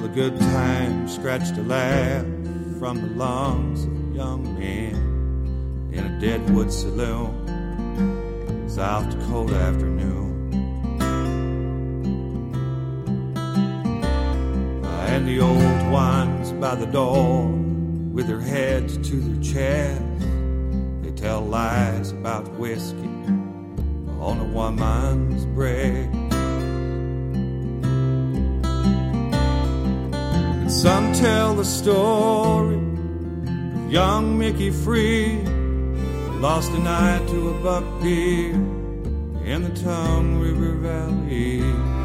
the good times scratched a laugh from the lungs of a young man in a Deadwood saloon, South Dakota afternoon. And the old ones by the door, with their heads to their chests, they tell lies about whiskey on a woman's breast. And some tell the story of young Mickey Free, lost a night to a buck deer in the Tongue River Valley.